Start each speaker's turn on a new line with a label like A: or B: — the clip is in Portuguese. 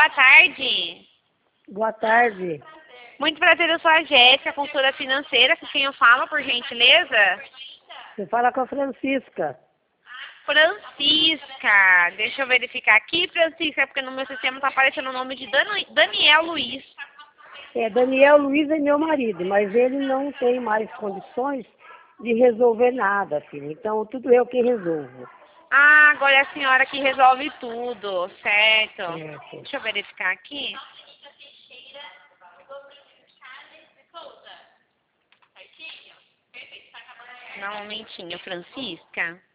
A: boa tarde.
B: Boa tarde.
A: Muito prazer, eu sou a Jéssica, consultora financeira. Com quem eu falo, por gentileza?
B: Você fala com a Francisca.
A: Francisca. Deixa eu verificar aqui, Francisca, porque no meu sistema está aparecendo o nome de Daniel Luiz.
B: Daniel Luiz é meu marido, mas ele não tem mais condições de resolver nada, filho. Então, tudo eu que resolvo.
A: Ah, agora é a senhora que resolve tudo, certo?
B: Certo.
A: Deixa eu verificar aqui. Dá um momentinho, Francisca.